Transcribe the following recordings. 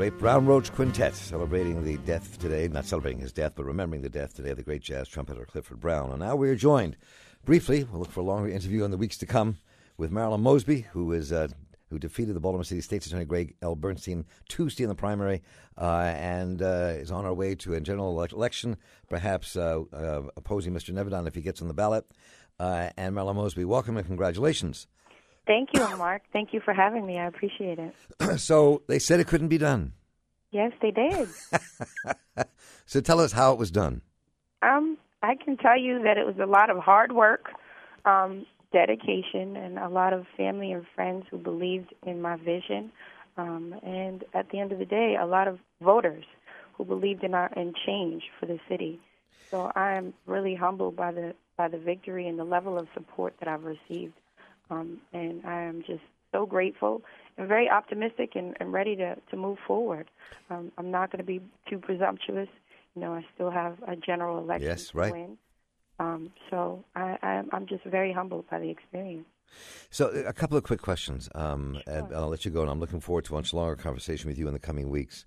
Great Brown Roach Quintet celebrating the death today, not celebrating his death, but remembering the death today of the great jazz trumpeter Clifford Brown. And now we are joined, briefly, we'll look for a longer interview in the weeks to come, with Marilyn Mosby, who defeated the Baltimore City State's Attorney Greg L. Bernstein Tuesday in the primary, and is on our way to a general election, perhaps opposing Mr. Nevedon if he gets on the ballot. And Marilyn Mosby, welcome and congratulations. Thank you, Mark. Thank you for having me. I appreciate it. So they said it couldn't be done. Yes, they did. So tell us how it was done. I can tell you that it was a lot of hard work, dedication, and a lot of family and friends who believed in my vision. And at the end of the day, a lot of voters who believed in change for the city. So I am really humbled by the victory and the level of support that I've received. And I am just so grateful and very optimistic and ready to move forward. I'm not going to be too presumptuous. You know, I still have a general election to win. So I'm just very humbled by the experience. So a couple of quick questions, and I'll let you go, and I'm looking forward to a much longer conversation with you in the coming weeks.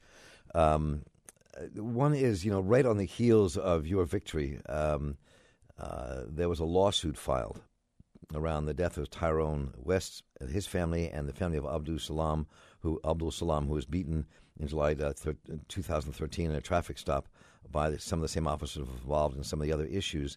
One is, right on the heels of your victory, there was a lawsuit filed around the death of Tyrone West, his family, and the family of Abdul Salam, who was beaten in July 2013 in a traffic stop by some of the same officers involved in some of the other issues.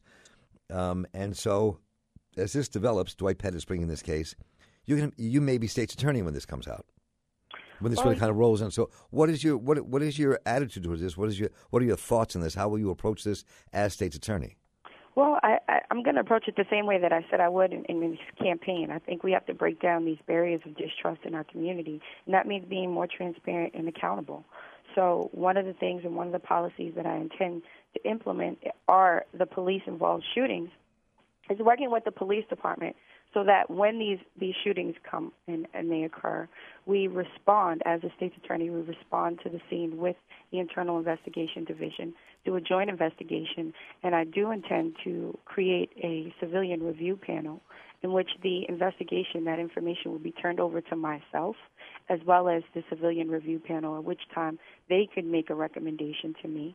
And so, as this develops, Dwight Pett is bringing this case. You may be state's attorney when this comes out, when this really kind of rolls in. So, what is your attitude towards this? What are your thoughts on this? How will you approach this as state's attorney? Well, I'm going to approach it the same way that I said I would in this campaign. I think we have to break down these barriers of distrust in our community, and that means being more transparent and accountable. So one of the things and one of the policies that I intend to implement are the police-involved shootings, is working with the police department so that when these shootings come and they occur, we respond, as a state's attorney, we respond to the scene with the Internal Investigation Division, do a joint investigation, and I do intend to create a civilian review panel in which the investigation, that information will be turned over to myself as well as the civilian review panel, at which time they could make a recommendation to me,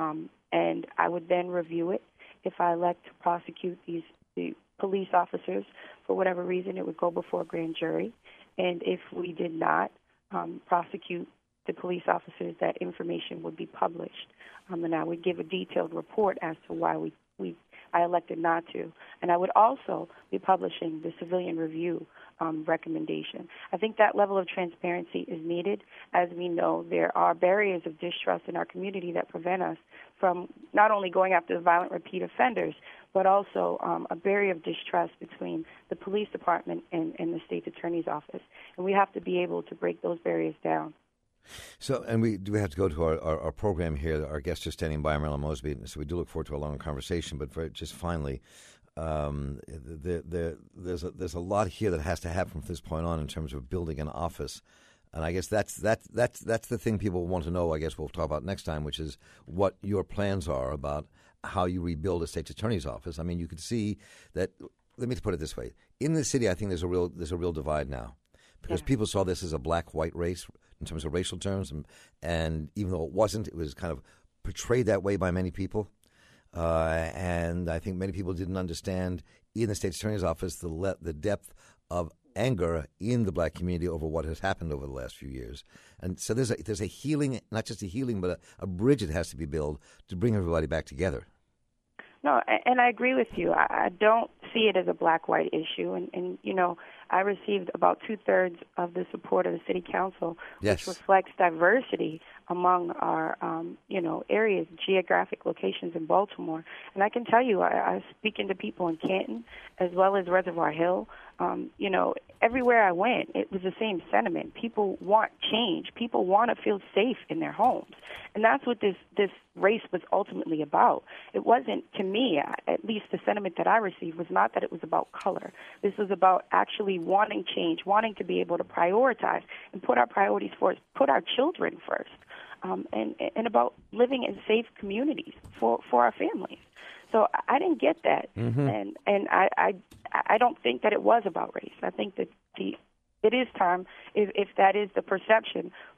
and I would then review it. If I elect to prosecute the police officers, for whatever reason, it would go before a grand jury. And if we did not prosecute the police officers, that information would be published. And I would give a detailed report as to why I elected not to. And I would also be publishing the civilian review recommendation. I think that level of transparency is needed. As we know, there are barriers of distrust in our community that prevent us from not only going after the violent repeat offenders, but also a barrier of distrust between the police department and the state's attorney's office. And we have to be able to break those barriers down. So, and we have to go to our program here. Our guests are standing by, Marilyn Mosby, so we do look forward to a longer conversation. But just finally, there's a lot here that has to happen from this point on in terms of building an office. And I guess that's the thing people want to know. I guess we'll talk about next time, which is what your plans are about how you rebuild a state's attorney's office. I mean, you could see that. Let me put it this way: in the city, I think there's a real divide now, because people saw this as a black-white race in terms of racial terms, and even though it wasn't, it was kind of portrayed that way by many people. And I think many people didn't understand in the state's attorney's office the depth of anger in the black community over what has happened over the last few years. And so there's a healing, not just a healing, but a bridge that has to be built to bring everybody back together. No, and I agree with you. I don't see it as a black-white issue. And I received about 2/3 of the support of the city council, which reflects diversity among our, areas, geographic locations in Baltimore. And I can tell you, I speaking to people in Canton as well as Reservoir Hill. Everywhere I went, it was the same sentiment. People want change. People want to feel safe in their homes. And that's what this race was ultimately about. It wasn't, to me, at least the sentiment that I received was not that it was about color. This was about actually wanting change, wanting to be able to prioritize and put our priorities first, put our children first, and about living in safe communities for our families. So I didn't get that, and I don't think that it was about race. I think that it is time, if that is the perception,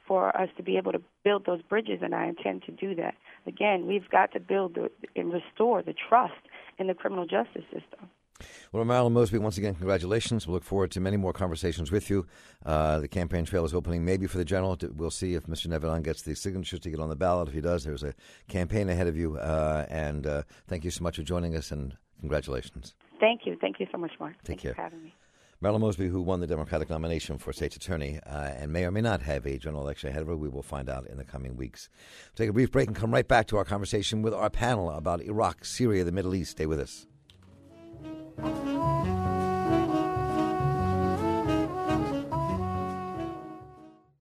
for us to be able to build those bridges, and I intend to do that. Again, we've got to build and restore the trust in the criminal justice system. Well, Marilyn Mosby, once again, congratulations. We look forward to many more conversations with you. The campaign trail is opening maybe for the general. We'll see if Mr. Nevedon gets the signatures to get on the ballot. If he does, there's a campaign ahead of you. And thank you so much for joining us, and congratulations. Thank you. Thank you so much, Mark. Take care. Thank you for having me. Marilyn Mosby, who won the Democratic nomination for state's attorney and may or may not have a general election ahead of her. We will find out in the coming weeks. We'll take a brief break and come right back to our conversation with our panel about Iraq, Syria, the Middle East. Stay with us.